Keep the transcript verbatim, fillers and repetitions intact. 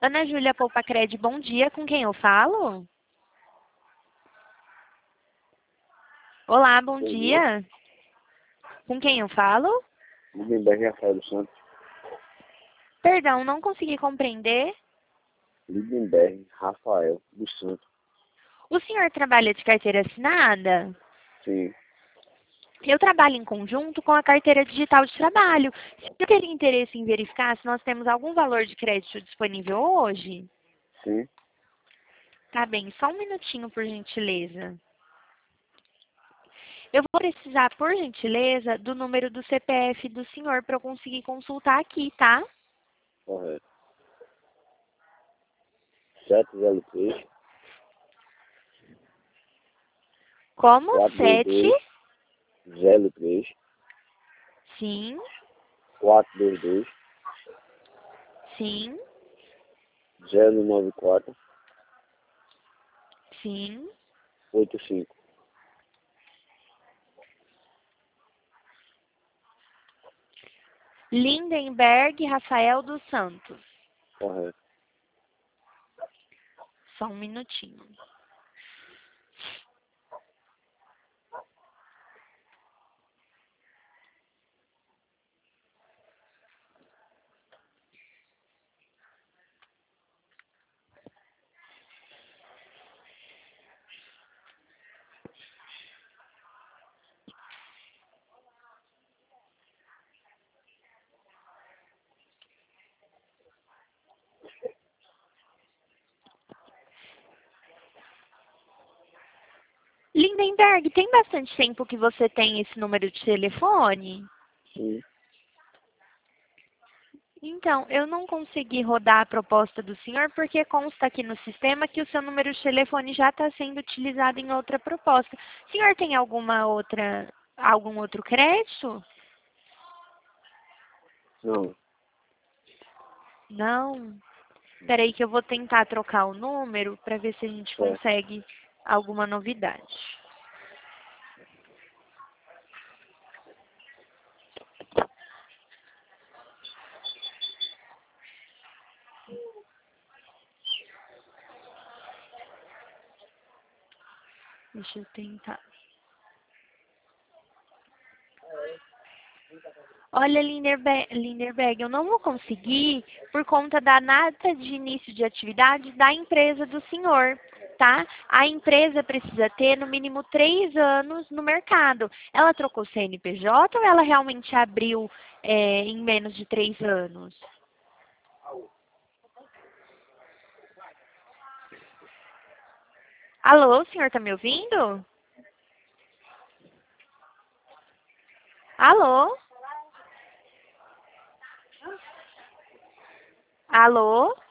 Ana Júlia Poupacred, bom dia. Com quem eu falo? Olá, bom Bom dia. dia. Com quem eu falo? Lindenberg Rafael dos Santos. Perdão, não consegui compreender. Lindenberg Rafael dos Santos. O senhor trabalha de carteira assinada? Sim, Eu trabalho em conjunto com a carteira digital de trabalho. Se eu teria interesse em verificar se nós temos algum valor de crédito disponível hoje? sim. Tá bem, só um minutinho, por gentileza. Eu vou precisar, por gentileza, do número do C P F do senhor para eu conseguir consultar aqui, tá? Correto. sete zero três, Como? quatro dois Sete. dois, zero três, Sim, quatro dois dois, sim, zero nove quatro, sim. oito cinco. Lindenberg Rafael dos Santos. Correto. Só um minutinho. Lindenberg, tem bastante tempo que você tem esse número de telefone? Sim. Então, eu não consegui rodar a proposta do senhor porque consta aqui no sistema que o seu número de telefone já está sendo utilizado em outra proposta. O senhor tem alguma outra, algum outro crédito? Não. Não? Espera aí que eu vou tentar trocar o número para ver se a gente Certo. consegue alguma novidade. Deixa eu tentar. Olha, Linderbe- Linderberg, eu não vou conseguir por conta da data de início de atividade da empresa do senhor, tá? A empresa precisa ter no mínimo três anos no mercado. Ela trocou C N P J ou ela realmente abriu é, em menos de três anos? Alô, o senhor está me ouvindo? Alô? Alô?